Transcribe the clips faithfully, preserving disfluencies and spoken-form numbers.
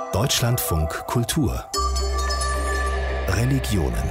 Deutschlandfunk Kultur Religionen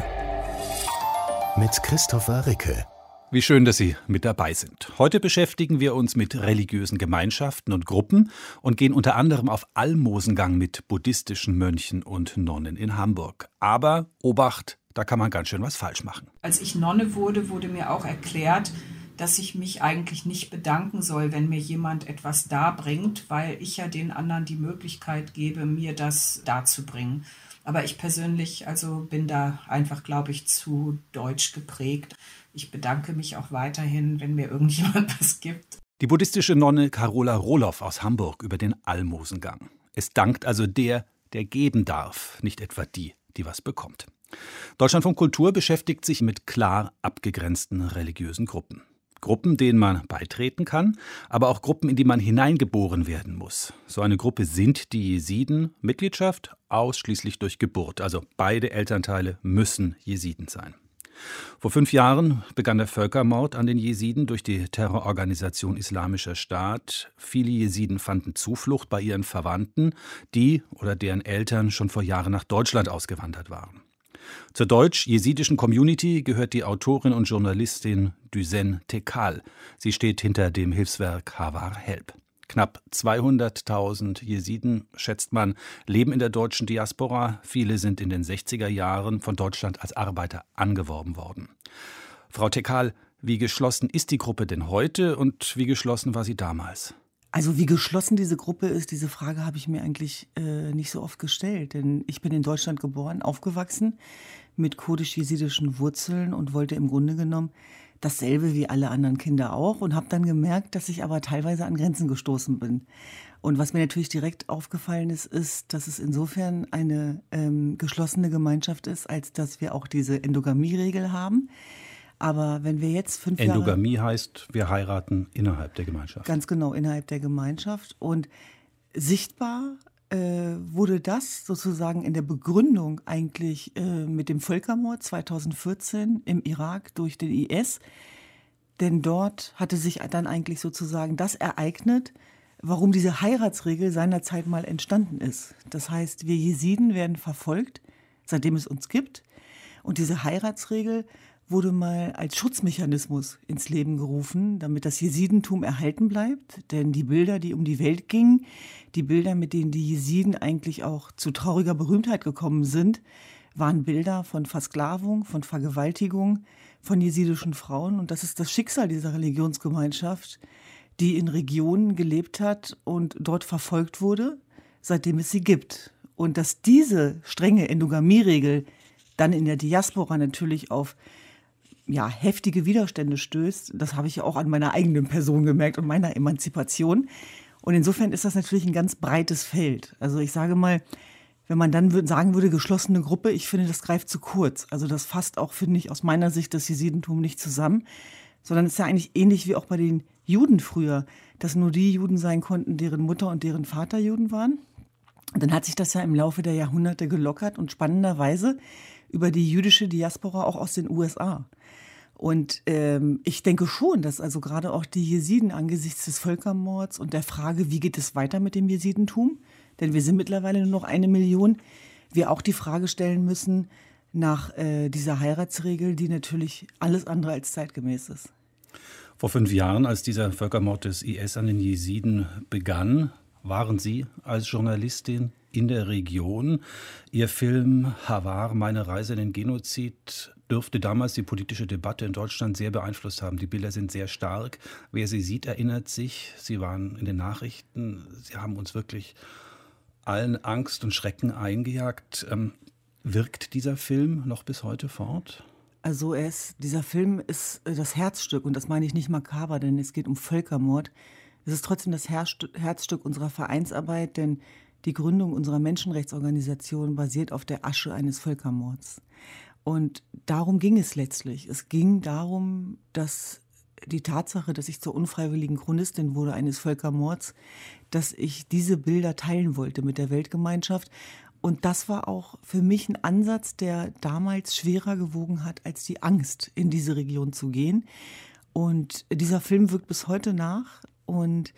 mit Christopher Ricke. Wie schön, dass Sie mit dabei sind. Heute beschäftigen wir uns mit religiösen Gemeinschaften und Gruppen und gehen unter anderem auf Almosengang mit buddhistischen Mönchen und Nonnen in Hamburg. Aber Obacht, da kann man ganz schön was falsch machen. Als ich Nonne wurde, wurde mir auch erklärt, dass ich mich eigentlich nicht bedanken soll, wenn mir jemand etwas darbringt, weil ich ja den anderen die Möglichkeit gebe, mir das darzubringen. Aber ich persönlich also bin da einfach, glaube ich, zu deutsch geprägt. Ich bedanke mich auch weiterhin, wenn mir irgendjemand was gibt. Die buddhistische Nonne Carola Rohloff aus Hamburg über den Almosengang. Es dankt also der, der geben darf, nicht etwa die, die was bekommt. Deutschlandfunk Kultur beschäftigt sich mit klar abgegrenzten religiösen Gruppen. Gruppen, denen man beitreten kann, aber auch Gruppen, in die man hineingeboren werden muss. So eine Gruppe sind die Jesiden. Mitgliedschaft ausschließlich durch Geburt. Also beide Elternteile müssen Jesiden sein. Vor fünf Jahren begann der Völkermord an den Jesiden durch die Terrororganisation Islamischer Staat. Viele Jesiden fanden Zuflucht bei ihren Verwandten, die oder deren Eltern schon vor Jahren nach Deutschland ausgewandert waren. Zur deutsch-jesidischen Community gehört die Autorin und Journalistin Düsen Tekal. Sie steht hinter dem Hilfswerk Havar Help. Knapp zweihunderttausend Jesiden, schätzt man, leben in der deutschen Diaspora. Viele sind in den sechziger Jahren von Deutschland als Arbeiter angeworben worden. Frau Tekal, wie geschlossen ist die Gruppe denn heute und wie geschlossen war sie damals? Also wie geschlossen diese Gruppe ist, diese Frage habe ich mir eigentlich äh, nicht so oft gestellt. Denn ich bin in Deutschland geboren, aufgewachsen mit kurdisch-jesidischen Wurzeln und wollte im Grunde genommen dasselbe wie alle anderen Kinder auch. Und habe dann gemerkt, dass ich aber teilweise an Grenzen gestoßen bin. Und was mir natürlich direkt aufgefallen ist, ist, dass es insofern eine ähm, geschlossene Gemeinschaft ist, als dass wir auch diese Endogamie-Regel haben. Aber wenn wir jetzt fünf Jahre... Endogamie heißt, wir heiraten innerhalb der Gemeinschaft. Ganz genau, innerhalb der Gemeinschaft. Und sichtbar äh, wurde das sozusagen in der Begründung eigentlich äh, mit dem Völkermord zweitausendvierzehn im Irak durch den I S. Denn dort hatte sich dann eigentlich sozusagen das ereignet, warum diese Heiratsregel seinerzeit mal entstanden ist. Das heißt, wir Jesiden werden verfolgt, seitdem es uns gibt. Und diese Heiratsregel wurde mal als Schutzmechanismus ins Leben gerufen, damit das Jesidentum erhalten bleibt. Denn die Bilder, die um die Welt gingen, die Bilder, mit denen die Jesiden eigentlich auch zu trauriger Berühmtheit gekommen sind, waren Bilder von Versklavung, von Vergewaltigung von jesidischen Frauen. Und das ist das Schicksal dieser Religionsgemeinschaft, die in Regionen gelebt hat und dort verfolgt wurde, seitdem es sie gibt. Und dass diese strenge Endogamie-Regel dann in der Diaspora natürlich auf ja, heftige Widerstände stößt, das habe ich ja auch an meiner eigenen Person gemerkt und meiner Emanzipation. Und insofern ist das natürlich ein ganz breites Feld. Also ich sage mal, wenn man dann sagen würde, geschlossene Gruppe, ich finde, das greift zu kurz. Also das fasst auch, finde ich, aus meiner Sicht das Jesidentum nicht zusammen, sondern es ist ja eigentlich ähnlich wie auch bei den Juden früher, dass nur die Juden sein konnten, deren Mutter und deren Vater Juden waren. Und dann hat sich das ja im Laufe der Jahrhunderte gelockert und spannenderweise über die jüdische Diaspora auch aus den U S A. Und ähm, ich denke schon, dass also gerade auch die Jesiden angesichts des Völkermords und der Frage, wie geht es weiter mit dem Jesidentum, denn wir sind mittlerweile nur noch eine Million, wir auch die Frage stellen müssen nach äh, dieser Heiratsregel, die natürlich alles andere als zeitgemäß ist. Vor fünf Jahren, als dieser Völkermord des I S an den Jesiden begann, waren Sie als Journalistin in der Region. Ihr Film Havar, meine Reise in den Genozid, dürfte damals die politische Debatte in Deutschland sehr beeinflusst haben. Die Bilder sind sehr stark. Wer sie sieht, erinnert sich. Sie waren in den Nachrichten. Sie haben uns wirklich allen Angst und Schrecken eingejagt. Ähm, wirkt dieser Film noch bis heute fort? Also er ist, dieser Film ist das Herzstück, und das meine ich nicht makaber, denn es geht um Völkermord. Es ist trotzdem das Herzstück unserer Vereinsarbeit, denn die Gründung unserer Menschenrechtsorganisation basiert auf der Asche eines Völkermords. Und darum ging es letztlich. Es ging darum, dass die Tatsache, dass ich zur unfreiwilligen Chronistin wurde eines Völkermords, dass ich diese Bilder teilen wollte mit der Weltgemeinschaft. Und das war auch für mich ein Ansatz, der damals schwerer gewogen hat als die Angst, in diese Region zu gehen. Und dieser Film wirkt bis heute nach. Und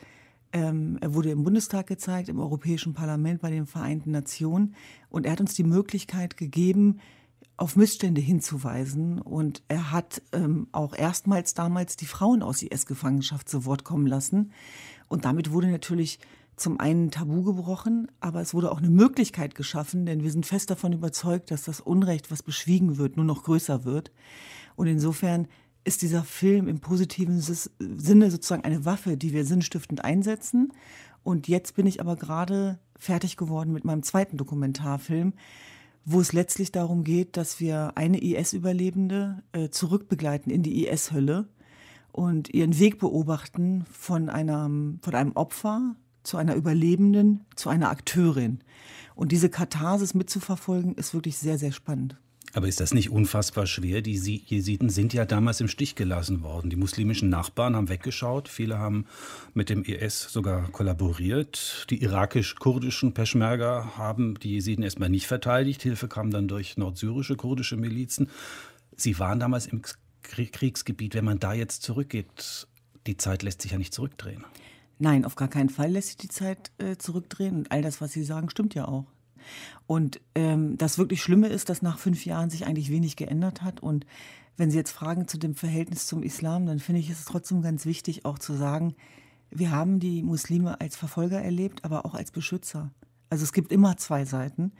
Ähm, er wurde im Bundestag gezeigt, im Europäischen Parlament, bei den Vereinten Nationen. Und er hat uns die Möglichkeit gegeben, auf Missstände hinzuweisen. Und er hat ähm, auch erstmals damals die Frauen aus I S-Gefangenschaft zu Wort kommen lassen. Und damit wurde natürlich zum einen Tabu gebrochen, aber es wurde auch eine Möglichkeit geschaffen, denn wir sind fest davon überzeugt, dass das Unrecht, was beschwiegen wird, nur noch größer wird. Und insofern ist dieser Film im positiven Sinne sozusagen eine Waffe, die wir sinnstiftend einsetzen. Und jetzt bin ich aber gerade fertig geworden mit meinem zweiten Dokumentarfilm, wo es letztlich darum geht, dass wir eine I S-Überlebende äh, zurückbegleiten in die I S-Hölle und ihren Weg beobachten von einem, von einem Opfer zu einer Überlebenden, zu einer Akteurin. Und diese Katharsis mitzuverfolgen, ist wirklich sehr, sehr spannend. Aber ist das nicht unfassbar schwer? Die Jesiden sind ja damals im Stich gelassen worden. Die muslimischen Nachbarn haben weggeschaut. Viele haben mit dem I S sogar kollaboriert. Die irakisch-kurdischen Peschmerga haben die Jesiden erstmal nicht verteidigt. Hilfe kam dann durch nordsyrische kurdische Milizen. Sie waren damals im Kriegsgebiet. Wenn man da jetzt zurückgeht, die Zeit lässt sich ja nicht zurückdrehen. Nein, auf gar keinen Fall lässt sich die Zeit äh, zurückdrehen. Und all das, was Sie sagen, stimmt ja auch. Und ähm, das wirklich Schlimme ist, dass nach fünf Jahren sich eigentlich wenig geändert hat. Und wenn Sie jetzt fragen zu dem Verhältnis zum Islam, dann finde ich es trotzdem ganz wichtig, auch zu sagen, wir haben die Muslime als Verfolger erlebt, aber auch als Beschützer. Also es gibt immer zwei Seiten.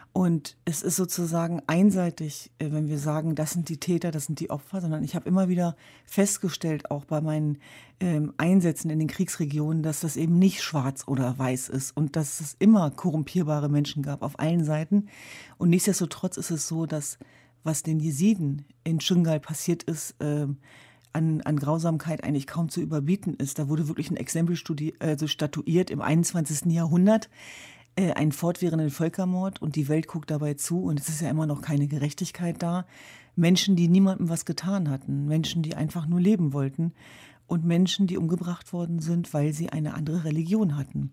Und es ist sozusagen einseitig, wenn wir sagen, das sind die Täter, das sind die Opfer, sondern ich habe immer wieder festgestellt, auch bei meinen ähm, Einsätzen in den Kriegsregionen, dass das eben nicht schwarz oder weiß ist und dass es immer korrumpierbare Menschen gab auf allen Seiten. Und nichtsdestotrotz ist es so, dass was den Jesiden in Schöngal passiert ist, äh, an, an Grausamkeit eigentlich kaum zu überbieten ist. Da wurde wirklich ein Exempel studi- also statuiert im einundzwanzigsten Jahrhundert. Einen fortwährenden Völkermord und die Welt guckt dabei zu und es ist ja immer noch keine Gerechtigkeit da. Menschen, die niemandem was getan hatten, Menschen, die einfach nur leben wollten und Menschen, die umgebracht worden sind, weil sie eine andere Religion hatten.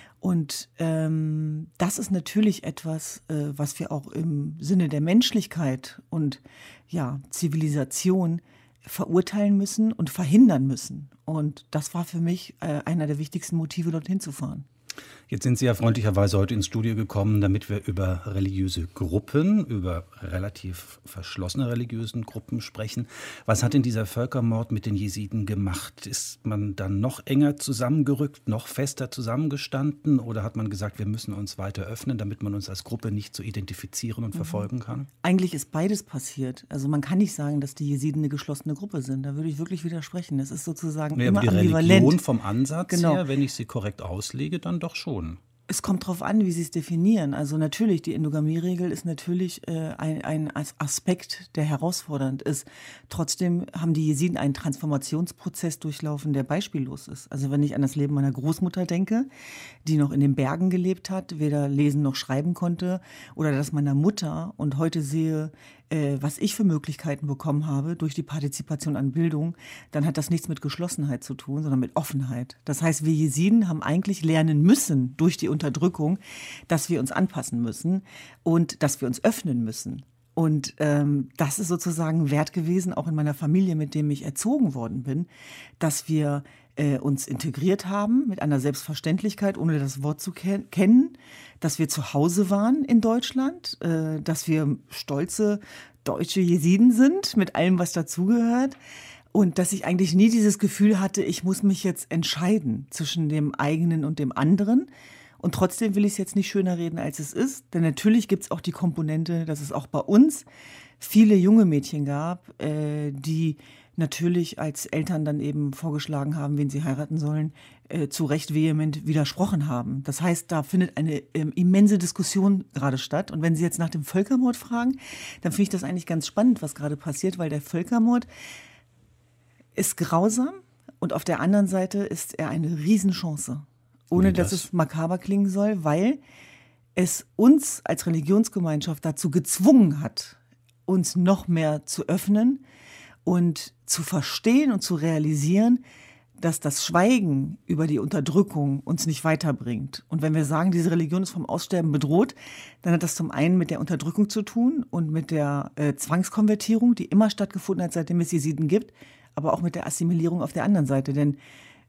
Und ähm, das ist natürlich etwas, äh, was wir auch im Sinne der Menschlichkeit und ja, Zivilisation verurteilen müssen und verhindern müssen. Und das war für mich äh, einer der wichtigsten Motive, dorthin zu fahren. Jetzt sind Sie ja freundlicherweise heute ins Studio gekommen, damit wir über religiöse Gruppen, über relativ verschlossene religiösen Gruppen sprechen. Was hat denn dieser Völkermord mit den Jesiden gemacht? Ist man dann noch enger zusammengerückt, noch fester zusammengestanden? Oder hat man gesagt, wir müssen uns weiter öffnen, damit man uns als Gruppe nicht so identifizieren und mhm. verfolgen kann? Eigentlich ist beides passiert. Also man kann nicht sagen, dass die Jesiden eine geschlossene Gruppe sind. Da würde ich wirklich widersprechen. Es ist sozusagen nee, immer aber die ambivalent. Religion vom Ansatz genau. her, wenn ich sie korrekt auslege, dann doch schon. Es kommt darauf an, wie Sie es definieren. Also natürlich, die Endogamie-Regel ist natürlich äh, ein, ein Aspekt, der herausfordernd ist. Trotzdem haben die Jesiden einen Transformationsprozess durchlaufen, der beispiellos ist. Also wenn ich an das Leben meiner Großmutter denke, die noch in den Bergen gelebt hat, weder lesen noch schreiben konnte, oder das meiner Mutter und heute sehe, äh, was ich für Möglichkeiten bekommen habe durch die Partizipation an Bildung, dann hat das nichts mit Geschlossenheit zu tun, sondern mit Offenheit. Das heißt, wir Jesiden haben eigentlich lernen müssen durch die Unterdrückung, dass wir uns anpassen müssen und dass wir uns öffnen müssen. Und ähm, das ist sozusagen Wert gewesen, auch in meiner Familie, mit dem ich erzogen worden bin, dass wir äh, uns integriert haben mit einer Selbstverständlichkeit, ohne das Wort zu ken- kennen, dass wir zu Hause waren in Deutschland, äh, dass wir stolze deutsche Jesiden sind, mit allem, was dazugehört. Und dass ich eigentlich nie dieses Gefühl hatte, ich muss mich jetzt entscheiden zwischen dem eigenen und dem anderen. Und trotzdem will ich es jetzt nicht schöner reden, als es ist. Denn natürlich gibt es auch die Komponente, dass es auch bei uns viele junge Mädchen gab, äh, die natürlich als Eltern dann eben vorgeschlagen haben, wen sie heiraten sollen, äh, zu Recht vehement widersprochen haben. Das heißt, da findet eine ähm, immense Diskussion gerade statt. Und wenn Sie jetzt nach dem Völkermord fragen, dann finde ich das eigentlich ganz spannend, was gerade passiert, weil der Völkermord ist grausam und auf der anderen Seite ist er eine Riesenchance. Ohne das? dass es makaber klingen soll, weil es uns als Religionsgemeinschaft dazu gezwungen hat, uns noch mehr zu öffnen und zu verstehen und zu realisieren, dass das Schweigen über die Unterdrückung uns nicht weiterbringt. Und wenn wir sagen, diese Religion ist vom Aussterben bedroht, dann hat das zum einen mit der Unterdrückung zu tun und mit der äh, Zwangskonvertierung, die immer stattgefunden hat, seitdem es Jesiden gibt, aber auch mit der Assimilierung auf der anderen Seite. Denn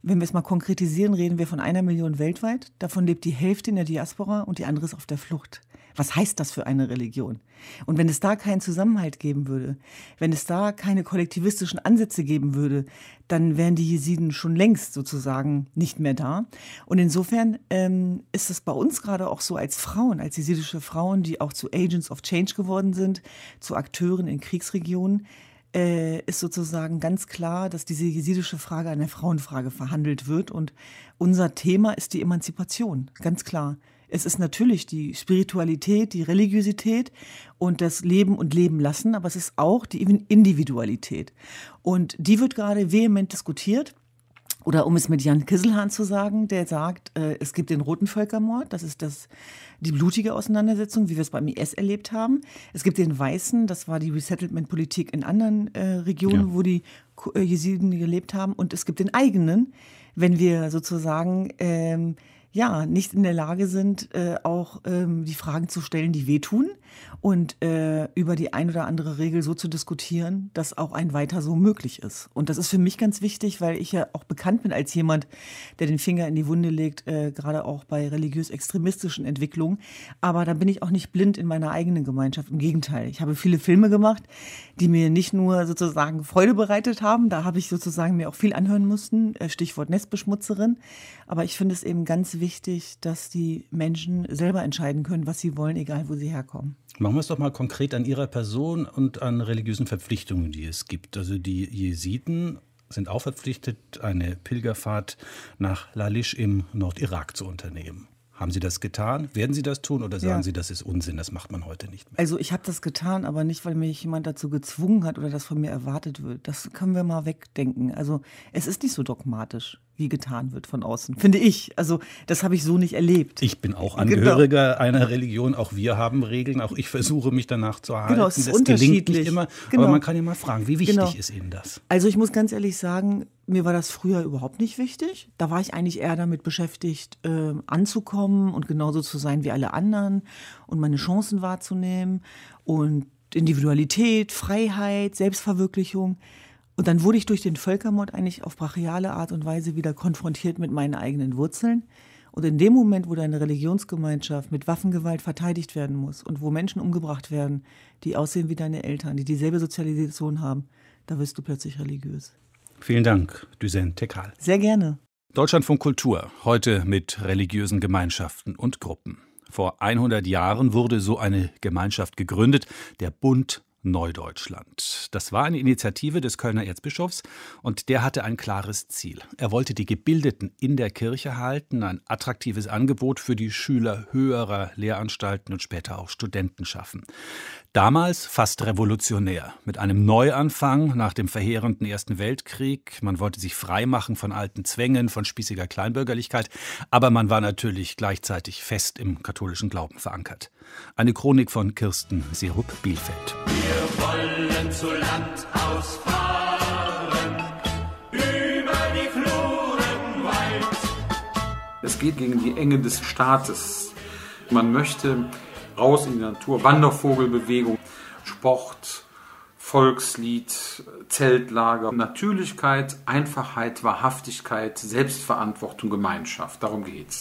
wenn wir es mal konkretisieren, reden wir von einer Million weltweit. Davon lebt die Hälfte in der Diaspora und die andere ist auf der Flucht. Was heißt das für eine Religion? Und wenn es da keinen Zusammenhalt geben würde, wenn es da keine kollektivistischen Ansätze geben würde, dann wären die Jesiden schon längst sozusagen nicht mehr da. Und insofern ähm, ist es bei uns gerade auch so als Frauen, als jesidische Frauen, die auch zu Agents of Change geworden sind, zu Akteuren in Kriegsregionen, äh, ist sozusagen ganz klar, dass diese jesidische Frage eine Frauenfrage verhandelt wird. Und unser Thema ist die Emanzipation, ganz klar. Es ist natürlich die Spiritualität, die Religiosität und das Leben und Leben lassen, aber es ist auch die Individualität. Und die wird gerade vehement diskutiert. Oder um es mit Jan Kisselhahn zu sagen, der sagt, äh, es gibt den roten Völkermord, das ist das, die blutige Auseinandersetzung, wie wir es beim I S erlebt haben. Es gibt den weißen, das war die Resettlement-Politik in anderen äh, Regionen, ja. wo die äh, Jesiden gelebt haben. Und es gibt den eigenen, wenn wir sozusagen ähm, ja, nicht in der Lage sind, äh, auch ähm, die Fragen zu stellen, die wehtun und äh, über die ein oder andere Regel so zu diskutieren, dass auch ein Weiter so möglich ist. Und das ist für mich ganz wichtig, weil ich ja auch bekannt bin als jemand, der den Finger in die Wunde legt, äh, gerade auch bei religiös-extremistischen Entwicklungen. Aber da bin ich auch nicht blind in meiner eigenen Gemeinschaft. Im Gegenteil, ich habe viele Filme gemacht, die mir nicht nur sozusagen Freude bereitet haben, da habe ich sozusagen mir auch viel anhören müssen, äh, Stichwort Nestbeschmutzerin. Aber ich finde es eben ganz wichtig, dass die Menschen selber entscheiden können, was sie wollen, egal wo sie herkommen. Machen wir es doch mal konkret an Ihrer Person und an religiösen Verpflichtungen, die es gibt. Also die Jesiden sind auch verpflichtet, eine Pilgerfahrt nach Lalish im Nordirak zu unternehmen. Haben Sie das getan? Werden Sie das tun oder sagen ja. Sie, das ist Unsinn, das macht man heute nicht mehr? Also ich habe das getan, aber nicht, weil mich jemand dazu gezwungen hat oder das von mir erwartet wird. Das können wir mal wegdenken. Also es ist nicht so dogmatisch, wie getan wird von außen, finde ich. Also das habe ich so nicht erlebt. Ich bin auch Angehöriger genau. einer Religion, auch wir haben Regeln, auch ich versuche mich danach zu halten. Genau, es ist das unterschiedlich. Gelingt nicht immer, genau. aber man kann ja mal fragen, wie wichtig genau. ist Ihnen das? Also ich muss ganz ehrlich sagen, mir war das früher überhaupt nicht wichtig. Da war ich eigentlich eher damit beschäftigt, äh, anzukommen und genauso zu sein wie alle anderen und meine Chancen wahrzunehmen und Individualität, Freiheit, Selbstverwirklichung. Und dann wurde ich durch den Völkermord eigentlich auf brachiale Art und Weise wieder konfrontiert mit meinen eigenen Wurzeln. Und in dem Moment, wo deine Religionsgemeinschaft mit Waffengewalt verteidigt werden muss und wo Menschen umgebracht werden, die aussehen wie deine Eltern, die dieselbe Sozialisation haben, da wirst du plötzlich religiös. Vielen Dank, Düsen Tekal. Sehr gerne. Deutschlandfunk Kultur, heute mit religiösen Gemeinschaften und Gruppen. Vor hundert Jahren wurde so eine Gemeinschaft gegründet, der Bund Neudeutschland. Das war eine Initiative des Kölner Erzbischofs und der hatte ein klares Ziel. Er wollte die Gebildeten in der Kirche halten, ein attraktives Angebot für die Schüler höherer Lehranstalten und später auch Studenten schaffen. Damals fast revolutionär, mit einem Neuanfang nach dem verheerenden Ersten Weltkrieg. Man wollte sich freimachen von alten Zwängen, von spießiger Kleinbürgerlichkeit, aber man war natürlich gleichzeitig fest im katholischen Glauben verankert. Eine Chronik von Kirsten Serup-Bielfeld. Wir wollen zu Land ausfahren, über die Fluren weit. Es geht gegen die Enge des Staates. Man möchte raus in die Natur, Wandervogelbewegung, Sport, Volkslied, Zeltlager, Natürlichkeit, Einfachheit, Wahrhaftigkeit, Selbstverantwortung, Gemeinschaft. Darum geht's.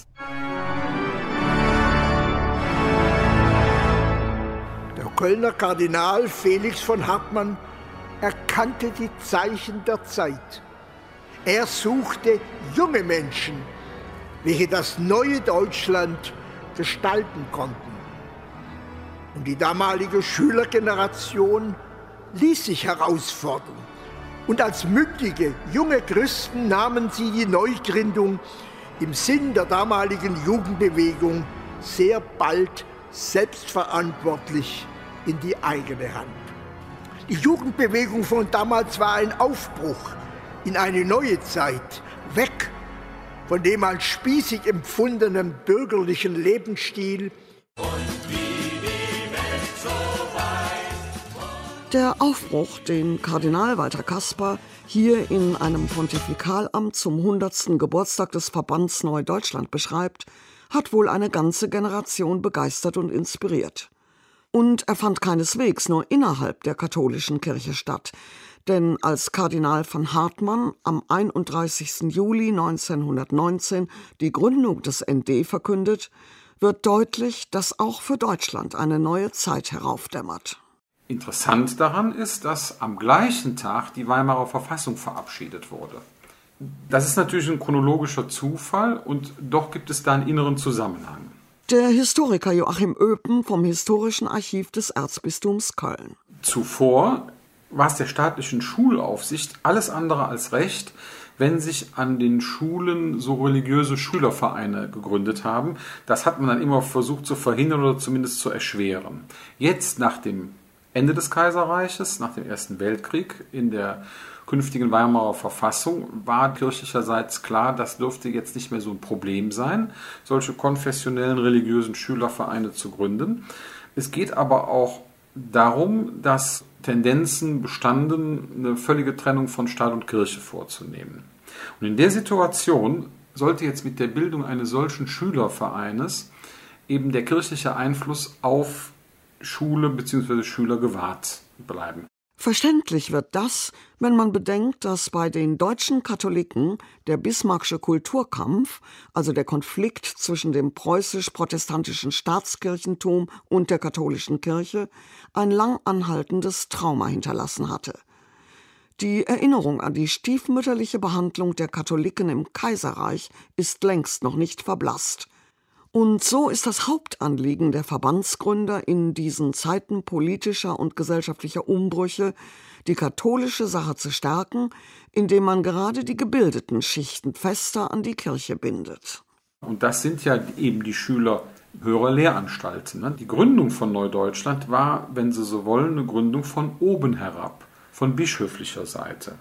Der Kölner Kardinal Felix von Hartmann erkannte die Zeichen der Zeit. Er suchte junge Menschen, welche das neue Deutschland gestalten konnten. Und die damalige Schülergeneration ließ sich herausfordern. Und als mündige, junge Christen nahmen sie die Neugründung im Sinn der damaligen Jugendbewegung sehr bald selbstverantwortlich in die eigene Hand. Die Jugendbewegung von damals war ein Aufbruch in eine neue Zeit, weg von dem als spießig empfundenen bürgerlichen Lebensstil. Und wie die Welt so weit. Der Aufbruch, den Kardinal Walter Kasper hier in einem Pontifikalamt zum hundertsten Geburtstag des Verbands Neudeutschland beschreibt, hat wohl eine ganze Generation begeistert und inspiriert. Und er fand keineswegs nur innerhalb der katholischen Kirche statt. Denn als Kardinal von Hartmann am einunddreißigsten Juli neunzehnhundertneunzehn die Gründung des N D verkündet, wird deutlich, dass auch für Deutschland eine neue Zeit heraufdämmert. Interessant daran ist, dass am gleichen Tag die Weimarer Verfassung verabschiedet wurde. Das ist natürlich ein chronologischer Zufall und doch gibt es da einen inneren Zusammenhang. Der Historiker Joachim Oepen vom Historischen Archiv des Erzbistums Köln. Zuvor war es der staatlichen Schulaufsicht alles andere als recht, wenn sich an den Schulen so religiöse Schülervereine gegründet haben. Das hat man dann immer versucht zu verhindern oder zumindest zu erschweren. Jetzt, nach dem Ende des Kaiserreiches, nach dem Ersten Weltkrieg, in der künftigen Weimarer Verfassung, war kirchlicherseits klar, das dürfte jetzt nicht mehr so ein Problem sein, solche konfessionellen religiösen Schülervereine zu gründen. Es geht aber auch darum, dass Tendenzen bestanden, eine völlige Trennung von Staat und Kirche vorzunehmen. Und in der Situation sollte jetzt mit der Bildung eines solchen Schülervereines eben der kirchliche Einfluss auf Schule bzw. Schüler gewahrt bleiben. Verständlich wird das, wenn man bedenkt, dass bei den deutschen Katholiken der Bismarckische Kulturkampf, also der Konflikt zwischen dem preußisch-protestantischen Staatskirchentum und der katholischen Kirche, ein lang anhaltendes Trauma hinterlassen hatte. Die Erinnerung an die stiefmütterliche Behandlung der Katholiken im Kaiserreich ist längst noch nicht verblasst. Und so ist das Hauptanliegen der Verbandsgründer in diesen Zeiten politischer und gesellschaftlicher Umbrüche, die katholische Sache zu stärken, indem man gerade die gebildeten Schichten fester an die Kirche bindet. Und das sind ja eben die Schüler höherer Lehranstalten. Die Gründung von Neudeutschland war, wenn Sie so wollen, eine Gründung von oben herab, von bischöflicher Seite.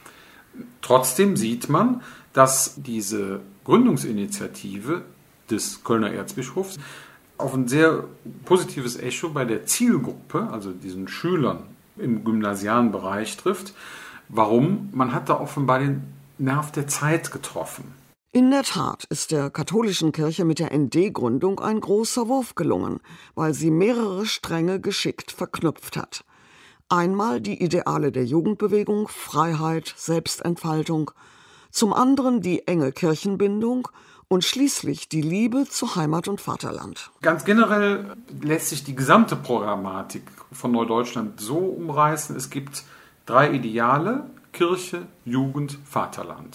Trotzdem sieht man, dass diese Gründungsinitiative des Kölner Erzbischofs auf ein sehr positives Echo bei der Zielgruppe, also diesen Schülern im gymnasialen Bereich trifft. Warum? Man hat da offenbar den Nerv der Zeit getroffen. In der Tat ist der katholischen Kirche mit der N D-Gründung ein großer Wurf gelungen, weil sie mehrere Stränge geschickt verknüpft hat. Einmal die Ideale der Jugendbewegung, Freiheit, Selbstentfaltung, zum anderen die enge Kirchenbindung und schließlich die Liebe zu Heimat und Vaterland. Ganz generell lässt sich die gesamte Programmatik von Neudeutschland so umreißen, es gibt drei Ideale: Kirche, Jugend, Vaterland.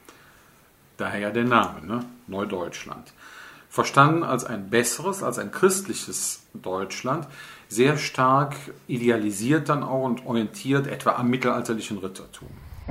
Daher ja der Name, ne? Neudeutschland. Verstanden als ein besseres, als ein christliches Deutschland, sehr stark idealisiert dann auch und orientiert etwa am mittelalterlichen Rittertum.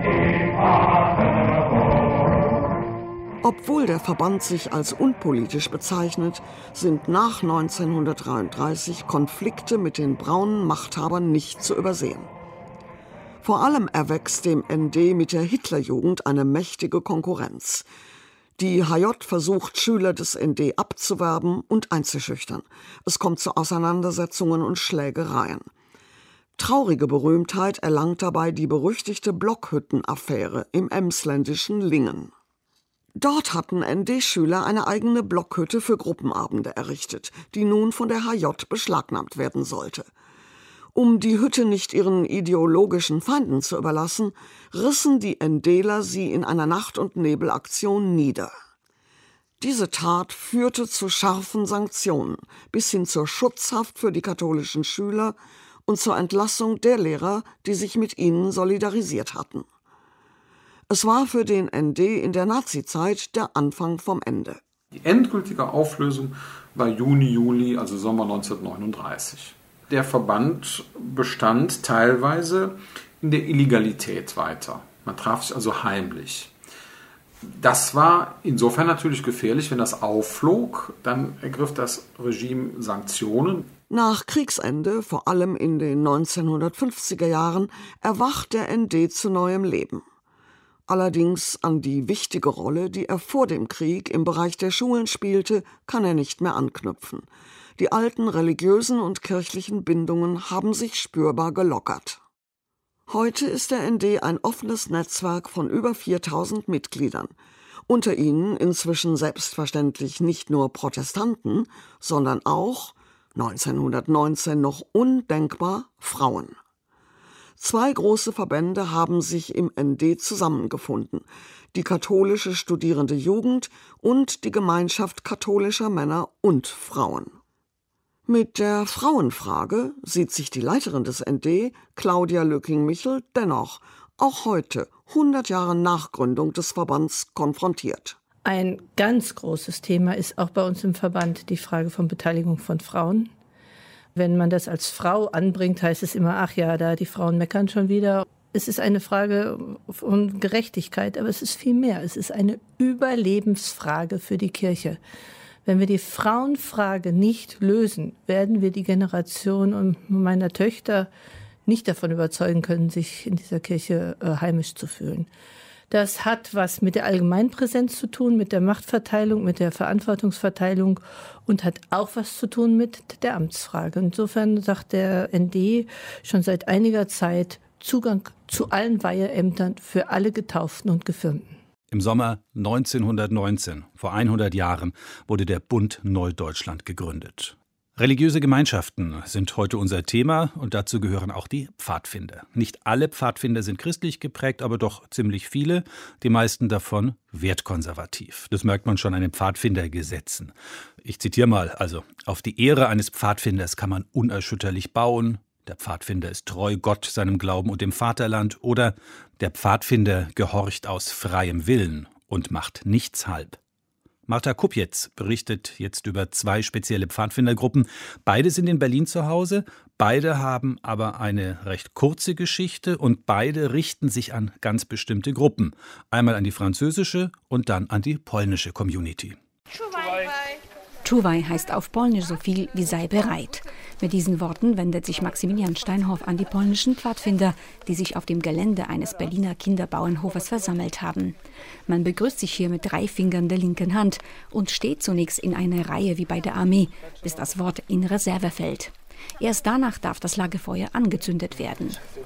Obwohl der Verband sich als unpolitisch bezeichnet, sind nach neunzehnhundertdreiunddreißig Konflikte mit den braunen Machthabern nicht zu übersehen. Vor allem erwächst dem N D mit der Hitlerjugend eine mächtige Konkurrenz. Die H J versucht, Schüler des N D abzuwerben und einzuschüchtern. Es kommt zu Auseinandersetzungen und Schlägereien. Traurige Berühmtheit erlangt dabei die berüchtigte Blockhütten-Affäre im emsländischen Lingen. Dort hatten N D-Schüler eine eigene Blockhütte für Gruppenabende errichtet, die nun von der H J beschlagnahmt werden sollte. Um die Hütte nicht ihren ideologischen Feinden zu überlassen, rissen die NDler sie in einer Nacht- und Nebelaktion nieder. Diese Tat führte zu scharfen Sanktionen, bis hin zur Schutzhaft für die katholischen Schüler und zur Entlassung der Lehrer, die sich mit ihnen solidarisiert hatten. Es war für den N D in der Nazizeit der Anfang vom Ende. Die endgültige Auflösung war Juni, Juli, also Sommer neunzehnhundertneununddreißig. Der Verband bestand teilweise in der Illegalität weiter. Man traf sich also heimlich. Das war insofern natürlich gefährlich, wenn das aufflog, dann ergriff das Regime Sanktionen. Nach Kriegsende, vor allem in den neunzehnhundertfünfziger Jahren, erwacht der N D zu neuem Leben. Allerdings an die wichtige Rolle, die er vor dem Krieg im Bereich der Schulen spielte, kann er nicht mehr anknüpfen. Die alten religiösen und kirchlichen Bindungen haben sich spürbar gelockert. Heute ist der N D ein offenes Netzwerk von über viertausend Mitgliedern. Unter ihnen inzwischen selbstverständlich nicht nur Protestanten, sondern auch, neunzehnhundertneunzehn noch undenkbar, Frauen. Zwei große Verbände haben sich im N D zusammengefunden: die katholische Studierende Jugend und die Gemeinschaft katholischer Männer und Frauen. Mit der Frauenfrage sieht sich die Leiterin des N D, Claudia Löking-Michel, dennoch auch heute, hundert Jahre nach Gründung des Verbands, konfrontiert. Ein ganz großes Thema ist auch bei uns im Verband die Frage von Beteiligung von Frauen. Wenn man das als Frau anbringt, heißt es immer, ach ja, da die Frauen meckern schon wieder. Es ist eine Frage von Gerechtigkeit, aber es ist viel mehr. Es ist eine Überlebensfrage für die Kirche. Wenn wir die Frauenfrage nicht lösen, werden wir die Generation meiner Töchter nicht davon überzeugen können, sich in dieser Kirche äh, heimisch zu fühlen. Das hat was mit der Allgemeinpräsenz zu tun, mit der Machtverteilung, mit der Verantwortungsverteilung und hat auch was zu tun mit der Amtsfrage. Insofern sagt der N D schon seit einiger Zeit Zugang zu allen Weiheämtern für alle Getauften und Gefirmten. Im Sommer neunzehnhundertneunzehn, vor hundert Jahren, wurde der Bund Neudeutschland gegründet. Religiöse Gemeinschaften sind heute unser Thema und dazu gehören auch die Pfadfinder. Nicht alle Pfadfinder sind christlich geprägt, aber doch ziemlich viele, die meisten davon wertkonservativ. Das merkt man schon an den Pfadfindergesetzen. Ich zitiere mal, also: Auf die Ehre eines Pfadfinders kann man unerschütterlich bauen, der Pfadfinder ist treu Gott, seinem Glauben und dem Vaterland, oder der Pfadfinder gehorcht aus freiem Willen und macht nichts halb. Marta Kupjetz berichtet jetzt über zwei spezielle Pfadfindergruppen. Beide sind in Berlin zu Hause, beide haben aber eine recht kurze Geschichte und beide richten sich an ganz bestimmte Gruppen. Einmal an die französische und dann an die polnische Community. Czuwaj heißt auf Polnisch so viel wie sei bereit. Mit diesen Worten wendet sich Maximilian Steinhoff an die polnischen Pfadfinder, die sich auf dem Gelände eines Berliner Kinderbauernhofes versammelt haben. Man begrüßt sich hier mit drei Fingern der linken Hand und steht zunächst in einer Reihe wie bei der Armee, bis das Wort in Reserve fällt. Erst danach darf das Lagerfeuer angezündet werden.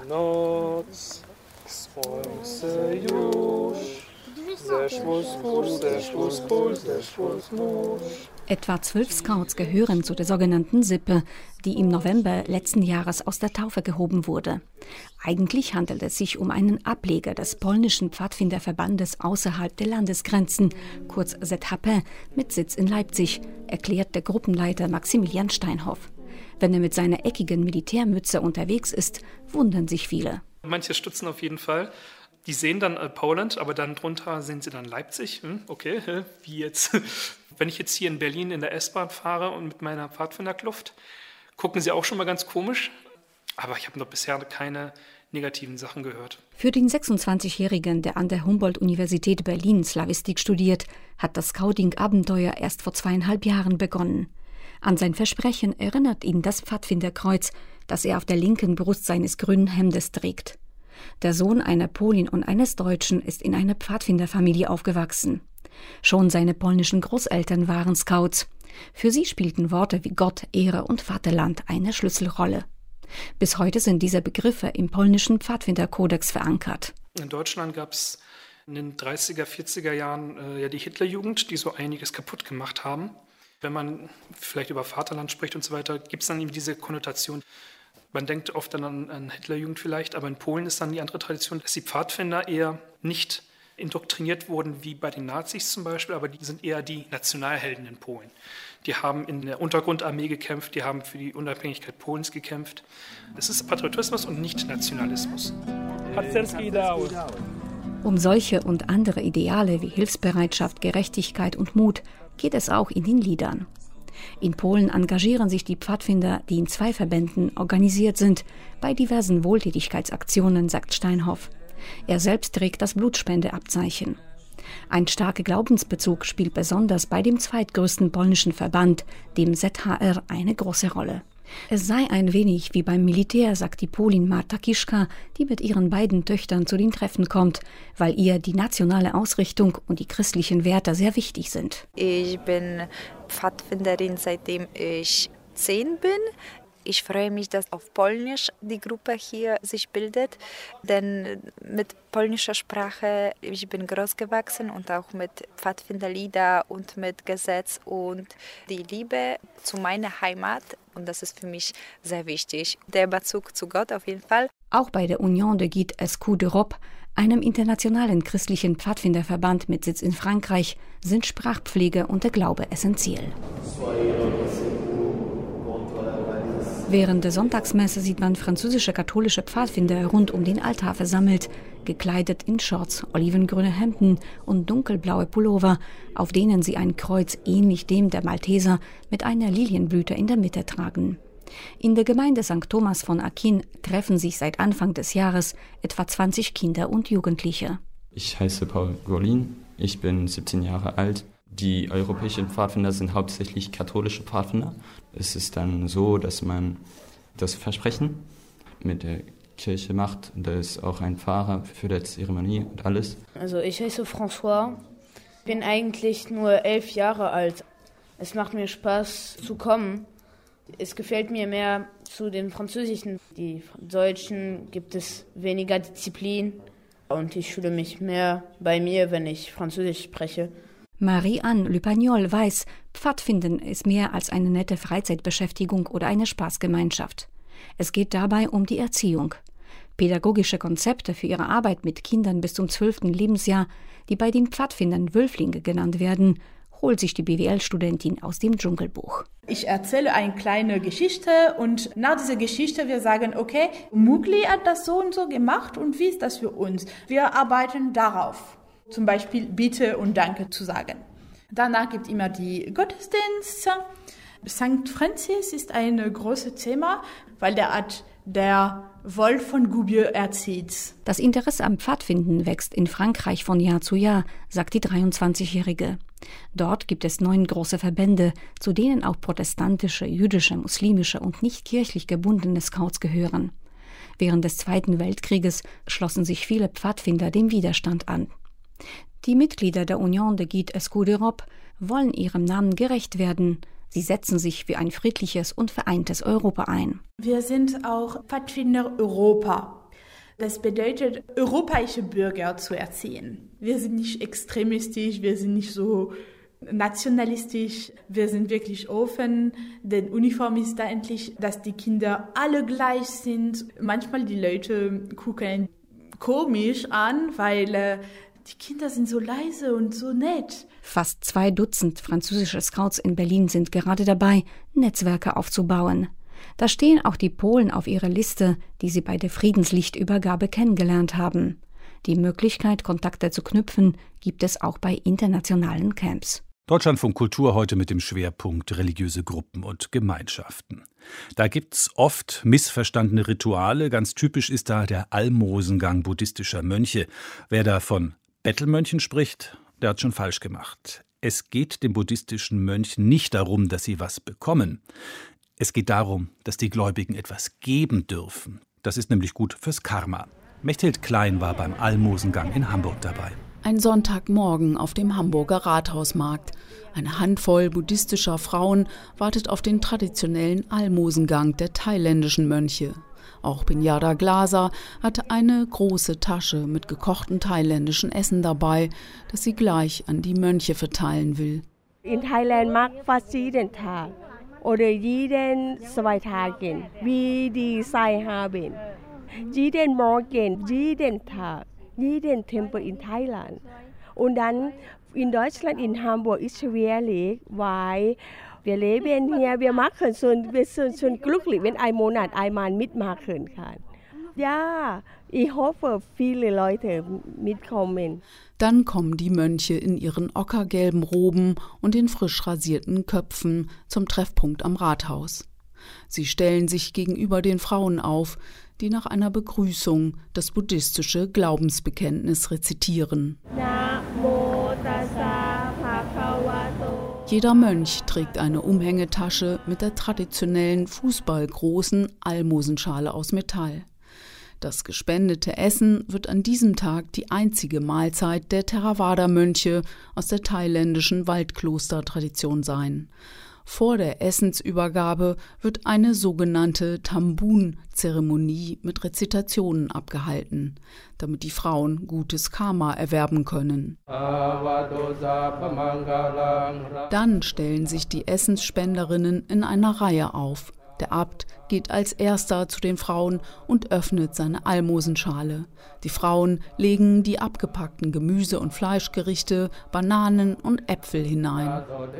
Etwa zwölf Scouts gehören zu der sogenannten Sippe, die im November letzten Jahres aus der Taufe gehoben wurde. Eigentlich handelt es sich um einen Ableger des polnischen Pfadfinderverbandes außerhalb der Landesgrenzen, kurz Z H P, mit Sitz in Leipzig, erklärt der Gruppenleiter Maximilian Steinhoff. Wenn er mit seiner eckigen Militärmütze unterwegs ist, wundern sich viele. Manche stutzen auf jeden Fall. Die sehen dann Poland, aber dann drunter sehen sie dann Leipzig. Hm, okay, wie jetzt? Wenn ich jetzt hier in Berlin in der S-Bahn fahre und mit meiner Pfadfinderkluft, gucken sie auch schon mal ganz komisch. Aber ich habe noch bisher keine negativen Sachen gehört. Für den sechsundzwanzigjährigen, der an der Humboldt-Universität Berlin Slawistik studiert, hat das Scouting-Abenteuer erst vor zweieinhalb Jahren begonnen. An sein Versprechen erinnert ihn das Pfadfinderkreuz, das er auf der linken Brust seines grünen Hemdes trägt. Der Sohn einer Polin und eines Deutschen ist in einer Pfadfinderfamilie aufgewachsen. Schon seine polnischen Großeltern waren Scouts. Für sie spielten Worte wie Gott, Ehre und Vaterland eine Schlüsselrolle. Bis heute sind diese Begriffe im polnischen Pfadfinderkodex verankert. In Deutschland gab es in den dreißiger, vierziger Jahren äh, ja die Hitlerjugend, die so einiges kaputt gemacht haben. Wenn man vielleicht über Vaterland spricht und so weiter, gibt es dann eben diese Konnotation. Man denkt oft dann an, an Hitlerjugend vielleicht, aber in Polen ist dann die andere Tradition, dass die Pfadfinder eher nicht indoktriniert wurden wie bei den Nazis zum Beispiel, aber die sind eher die Nationalhelden in Polen. Die haben in der Untergrundarmee gekämpft, die haben für die Unabhängigkeit Polens gekämpft. Das ist Patriotismus und nicht Nationalismus. Um solche und andere Ideale wie Hilfsbereitschaft, Gerechtigkeit und Mut geht es auch in den Liedern. In Polen engagieren sich die Pfadfinder, die in zwei Verbänden organisiert sind, bei diversen Wohltätigkeitsaktionen, sagt Steinhoff. Er selbst trägt das Blutspendeabzeichen. Ein starker Glaubensbezug spielt besonders bei dem zweitgrößten polnischen Verband, dem Z H R, eine große Rolle. Es sei ein wenig wie beim Militär, sagt die Polin Marta Kiszka, die mit ihren beiden Töchtern zu den Treffen kommt, weil ihr die nationale Ausrichtung und die christlichen Werte sehr wichtig sind. Ich bin Pfadfinderin, seitdem ich zehn bin. Ich freue mich, dass auf Polnisch die Gruppe hier sich bildet, denn mit polnischer Sprache, ich bin groß gewachsen und auch mit Pfadfinderlieder und mit Gesetz und die Liebe zu meiner Heimat. Und das ist für mich sehr wichtig. Der Bezug zu Gott auf jeden Fall. Auch bei der Union de Guides Escouts d'Europe, einem internationalen christlichen Pfadfinderverband mit Sitz in Frankreich, sind Sprachpflege und der Glaube essentiell. Während der Sonntagsmesse sieht man französische katholische Pfadfinder rund um den Altar versammelt, gekleidet in Shorts, olivengrüne Hemden und dunkelblaue Pullover, auf denen sie ein Kreuz ähnlich dem der Malteser mit einer Lilienblüte in der Mitte tragen. In der Gemeinde Sankt Thomas von Aquin treffen sich seit Anfang des Jahres etwa zwanzig Kinder und Jugendliche. Ich heiße Paul Gorlin, ich bin siebzehn Jahre alt. Die europäischen Pfadfinder sind hauptsächlich katholische Pfadfinder. Es ist dann so, dass man das Versprechen mit der Kirche macht. Da ist auch ein Pfarrer für die Zeremonie und alles. Also ich heiße François, bin eigentlich nur elf Jahre alt. Es macht mir Spaß zu kommen. Es gefällt mir mehr zu den Französischen. Die Deutschen gibt es weniger Disziplin und ich fühle mich mehr bei mir, wenn ich Französisch spreche. Marie-Anne Lupagnol weiß, Pfadfinden ist mehr als eine nette Freizeitbeschäftigung oder eine Spaßgemeinschaft. Es geht dabei um die Erziehung. Pädagogische Konzepte für ihre Arbeit mit Kindern bis zum zwölften Lebensjahr, die bei den Pfadfindern Wölflinge genannt werden, holt sich die B W L-Studentin aus dem Dschungelbuch. Ich erzähle eine kleine Geschichte und nach dieser Geschichte wir sagen, okay, Mugli hat das so und so gemacht und wie ist das für uns? Wir arbeiten darauf. Zum Beispiel Bitte und Danke zu sagen. Danach gibt es immer die Gottesdienste. Sankt Francis ist ein großes Thema, weil der hat der Wolf von Goubieu erzählt. Das Interesse am Pfadfinden wächst in Frankreich von Jahr zu Jahr, sagt die dreiundzwanzigjährige. Dort gibt es neun große Verbände, zu denen auch protestantische, jüdische, muslimische und nicht kirchlich gebundene Scouts gehören. Während des Zweiten Weltkrieges schlossen sich viele Pfadfinder dem Widerstand an. Die Mitglieder der Union de Guides Escouts d'Europe wollen ihrem Namen gerecht werden. Sie setzen sich für ein friedliches und vereintes Europa ein. Wir sind auch Pfadfinder Europa. Das bedeutet, europäische Bürger zu erziehen. Wir sind nicht extremistisch, wir sind nicht so nationalistisch, wir sind wirklich offen. Denn Uniform ist da endlich, dass die Kinder alle gleich sind. Manchmal die Leute gucken komisch an, weil äh, die Kinder sind so leise und so nett. Fast zwei Dutzend französische Scouts in Berlin sind gerade dabei, Netzwerke aufzubauen. Da stehen auch die Polen auf ihrer Liste, die sie bei der Friedenslichtübergabe kennengelernt haben. Die Möglichkeit, Kontakte zu knüpfen, gibt es auch bei internationalen Camps. Deutschlandfunk Kultur heute mit dem Schwerpunkt religiöse Gruppen und Gemeinschaften. Da gibt's oft missverstandene Rituale. Ganz typisch ist da der Almosengang buddhistischer Mönche. Wer da von Bettelmönchen spricht, der hat schon falsch gemacht. Es geht dem buddhistischen Mönchen nicht darum, dass sie was bekommen. Es geht darum, dass die Gläubigen etwas geben dürfen. Das ist nämlich gut fürs Karma. Mechthild Klein war beim Almosengang in Hamburg dabei. Ein Sonntagmorgen auf dem Hamburger Rathausmarkt. Eine Handvoll buddhistischer Frauen wartet auf den traditionellen Almosengang der thailändischen Mönche. Auch Binyada Glaser hat eine große Tasche mit gekochten thailändischen Essen dabei, das sie gleich an die Mönche verteilen will. In Thailand mag fast jeden Tag oder jeden zwei Tage, wie die Sai haben. Jeden Morgen, jeden Tag, jeden Tempel in Thailand. Und dann in Deutschland, in Hamburg ist es schwierig, weil wir leben hier, wir machen schon, wir sind schon glücklich, wenn ein Monat einmal mitmachen kann. Ja, ich hoffe, viele Leute mitkommen. Dann kommen die Mönche in ihren ockergelben Roben und den frisch rasierten Köpfen zum Treffpunkt am Rathaus. Sie stellen sich gegenüber den Frauen auf, die nach einer Begrüßung das buddhistische Glaubensbekenntnis rezitieren. Jeder Mönch trägt eine Umhängetasche mit der traditionellen fußballgroßen Almosenschale aus Metall. Das gespendete Essen wird an diesem Tag die einzige Mahlzeit der Theravada-Mönche aus der thailändischen Waldklostertradition sein. Vor der Essensübergabe wird eine sogenannte Tambun-Zeremonie mit Rezitationen abgehalten, damit die Frauen gutes Karma erwerben können. Dann stellen sich die Essensspenderinnen in einer Reihe auf. Der Abt geht als erster zu den Frauen und öffnet seine Almosenschale. Die Frauen legen die abgepackten Gemüse- und Fleischgerichte, Bananen und Äpfel hinein.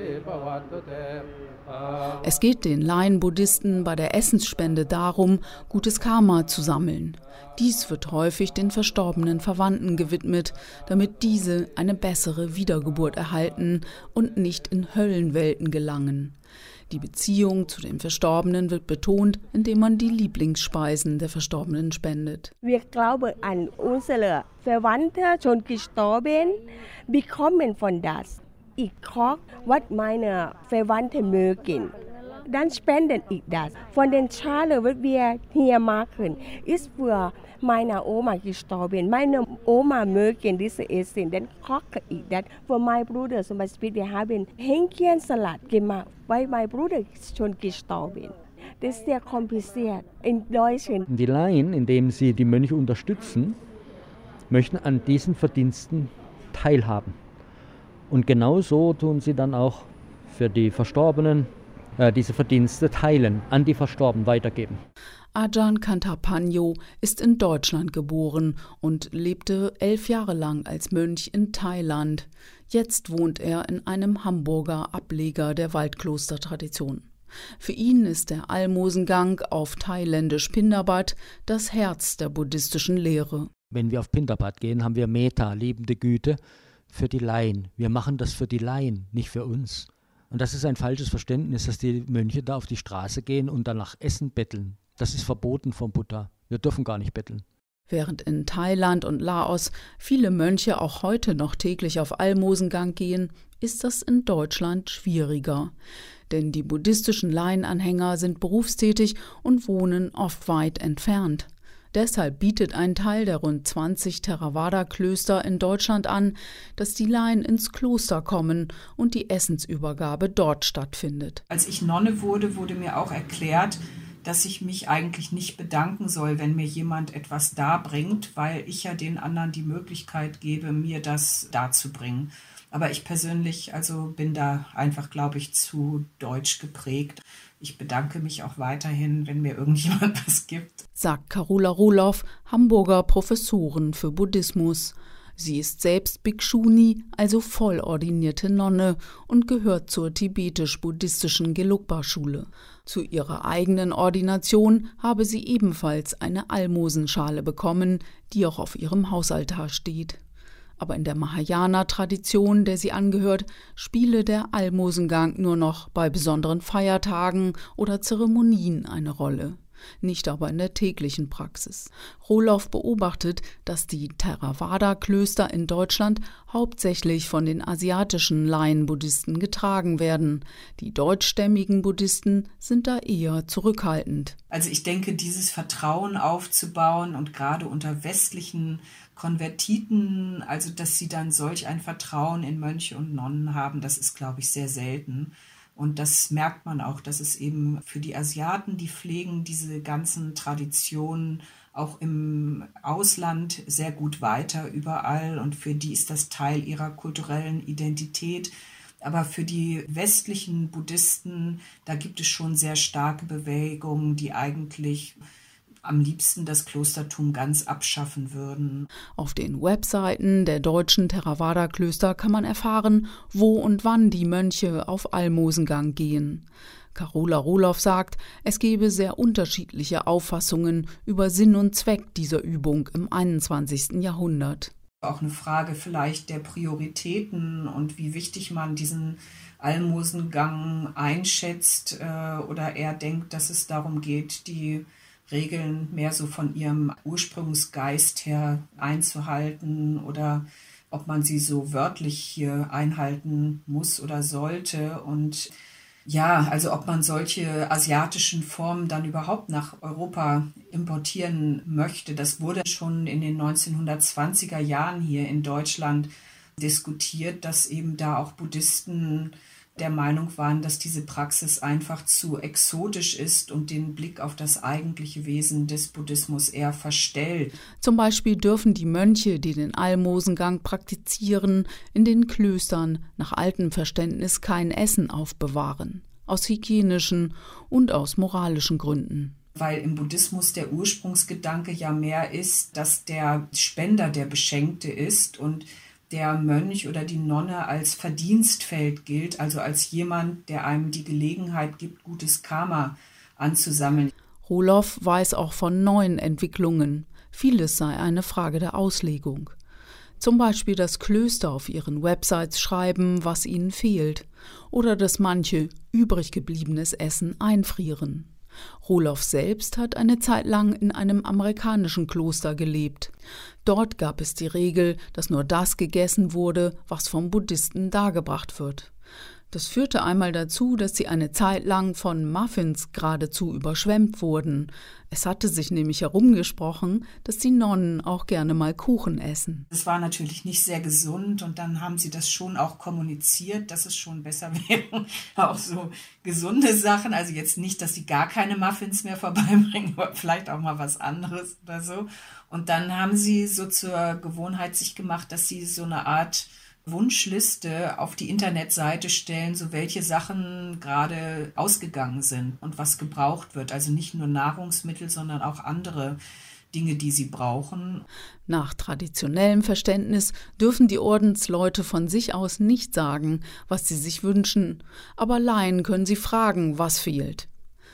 Es geht den Laien-Buddhisten bei der Essensspende darum, gutes Karma zu sammeln. Dies wird häufig den verstorbenen Verwandten gewidmet, damit diese eine bessere Wiedergeburt erhalten und nicht in Höllenwelten gelangen. Die Beziehung zu den Verstorbenen wird betont, indem man die Lieblingsspeisen der Verstorbenen spendet. Wir glauben an unsere Verwandte schon gestorben, bekommen von das. Ich koche, was meine Verwandten mögen. Dann spenden ich das. Von den Schalen, was wir hier machen, ist für meine Oma gestorben. Meine Oma mögen diese Essen, dann koche ich das. Für meinen Bruder zum Beispiel, wir haben Hähnchensalat gemacht, weil mein Bruder ist schon gestorben. Das ist sehr kompliziert in Deutschland. Die Laien, indem sie die Mönche unterstützen, möchten an diesen Verdiensten teilhaben. Und genauso tun sie dann auch für die Verstorbenen äh, diese Verdienste teilen, an die Verstorbenen weitergeben. Ajahn Kantapanyo ist in Deutschland geboren und lebte elf Jahre lang als Mönch in Thailand. Jetzt wohnt er in einem Hamburger Ableger der Waldklostertradition. Für ihn ist der Almosengang, auf thailändisch Pindapat, das Herz der buddhistischen Lehre. Wenn wir auf Pindapat gehen, haben wir Metta, liebende Güte, für die Laien. Wir machen das für die Laien, nicht für uns. Und das ist ein falsches Verständnis, dass die Mönche da auf die Straße gehen und danach Essen betteln. Das ist verboten vom Buddha. Wir dürfen gar nicht betteln. Während in Thailand und Laos viele Mönche auch heute noch täglich auf Almosengang gehen, ist das in Deutschland schwieriger. Denn die buddhistischen Laienanhänger sind berufstätig und wohnen oft weit entfernt. Deshalb bietet ein Teil der rund zwanzig Theravada-Klöster in Deutschland an, dass die Laien ins Kloster kommen und die Essensübergabe dort stattfindet. Als ich Nonne wurde, wurde mir auch erklärt, dass ich mich eigentlich nicht bedanken soll, wenn mir jemand etwas darbringt, weil ich ja den anderen die Möglichkeit gebe, mir das darzubringen. Aber ich persönlich also bin da einfach, glaube ich, zu deutsch geprägt. Ich bedanke mich auch weiterhin, wenn mir irgendjemand was gibt. Sagt Karola Roloff, Hamburger Professorin für Buddhismus. Sie ist selbst Bhikshuni, also vollordinierte Nonne, und gehört zur tibetisch-buddhistischen Gelugpa-Schule. Zu ihrer eigenen Ordination habe sie ebenfalls eine Almosenschale bekommen, die auch auf ihrem Hausaltar steht. Aber in der Mahayana-Tradition, der sie angehört, spiele der Almosengang nur noch bei besonderen Feiertagen oder Zeremonien eine Rolle, nicht aber in der täglichen Praxis. Roloff beobachtet, dass die Theravada-Klöster in Deutschland hauptsächlich von den asiatischen Laien-Buddhisten getragen werden. Die deutschstämmigen Buddhisten sind da eher zurückhaltend. Also ich denke, dieses Vertrauen aufzubauen und gerade unter westlichen Konvertiten, also dass sie dann solch ein Vertrauen in Mönche und Nonnen haben, das ist, glaube ich, sehr selten. Und das merkt man auch, dass es eben für die Asiaten, die pflegen diese ganzen Traditionen auch im Ausland sehr gut weiter, überall. Und für die ist das Teil ihrer kulturellen Identität. Aber für die westlichen Buddhisten, da gibt es schon sehr starke Bewegungen, die eigentlich am liebsten das Klostertum ganz abschaffen würden. Auf den Webseiten der deutschen Theravada-Klöster kann man erfahren, wo und wann die Mönche auf Almosengang gehen. Karola Roloff sagt, es gebe sehr unterschiedliche Auffassungen über Sinn und Zweck dieser Übung im einundzwanzigsten Jahrhundert. Auch eine Frage vielleicht der Prioritäten und wie wichtig man diesen Almosengang einschätzt äh, oder eher denkt, dass es darum geht, die Regeln mehr so von ihrem Ursprungsgeist her einzuhalten oder ob man sie so wörtlich hier einhalten muss oder sollte. Und ja, also ob man solche asiatischen Formen dann überhaupt nach Europa importieren möchte, das wurde schon in den neunzehnhundertzwanziger Jahren hier in Deutschland diskutiert, dass eben da auch Buddhisten der Meinung waren, dass diese Praxis einfach zu exotisch ist und den Blick auf das eigentliche Wesen des Buddhismus eher verstellt. Zum Beispiel dürfen die Mönche, die den Almosengang praktizieren, in den Klöstern nach altem Verständnis kein Essen aufbewahren. aus hygienischen und aus moralischen Gründen. Weil im Buddhismus der Ursprungsgedanke ja mehr ist, dass der Spender der Beschenkte ist und der Mönch oder die Nonne als Verdienstfeld gilt, also als jemand, der einem die Gelegenheit gibt, gutes Karma anzusammeln. Rohloff weiß auch von neuen Entwicklungen. Vieles sei eine Frage der Auslegung. Zum Beispiel, dass Klöster auf ihren Websites schreiben, was ihnen fehlt, oder dass manche übrig gebliebenes Essen einfrieren. Rohloff selbst hat eine Zeit lang in einem amerikanischen Kloster gelebt. Dort gab es die Regel, dass nur das gegessen wurde, was vom Buddhisten dargebracht wird. Das führte einmal dazu, dass sie eine Zeit lang von Muffins geradezu überschwemmt wurden. Es hatte sich nämlich herumgesprochen, dass die Nonnen auch gerne mal Kuchen essen. Das war natürlich nicht sehr gesund und dann haben sie das schon auch kommuniziert, dass es schon besser wäre. Auch so gesunde Sachen, also jetzt nicht, dass sie gar keine Muffins mehr vorbeibringen, aber vielleicht auch mal was anderes oder so. Und dann haben sie so zur Gewohnheit sich gemacht, dass sie so eine Art Wunschliste auf die Internetseite stellen, so welche Sachen gerade ausgegangen sind und was gebraucht wird. Also nicht nur Nahrungsmittel, sondern auch andere Dinge, die sie brauchen. Nach traditionellem Verständnis dürfen die Ordensleute von sich aus nicht sagen, was sie sich wünschen. Aber Laien können sie fragen, was fehlt.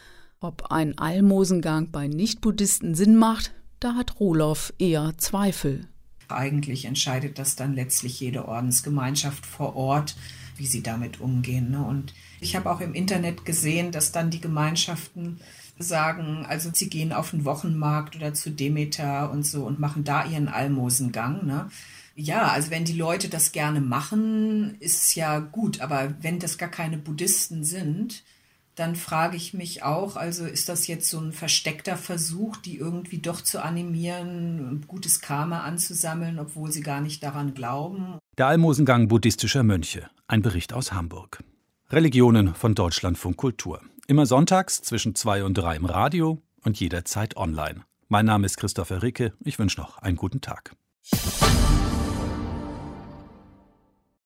Ob ein Almosengang bei Nicht-Buddhisten Sinn macht, da hat Rohloff eher Zweifel. Eigentlich entscheidet das dann letztlich jede Ordensgemeinschaft vor Ort, wie sie damit umgehen. Und ich habe auch im Internet gesehen, dass dann die Gemeinschaften sagen, also sie gehen auf den Wochenmarkt oder zu Demeter und so und machen da ihren Almosengang. Ne? Ja, also wenn die Leute das gerne machen, ist es ja gut. Aber wenn das gar keine Buddhisten sind, dann frage ich mich auch, also ist das jetzt so ein versteckter Versuch, die irgendwie doch zu animieren, gutes Karma anzusammeln, obwohl sie gar nicht daran glauben? Der Almosengang buddhistischer Mönche, ein Bericht aus Hamburg. Religionen von Deutschlandfunk Kultur. Immer sonntags zwischen zwei und drei im Radio und jederzeit online. Mein Name ist Christopher Ricke. Ich wünsche noch einen guten Tag.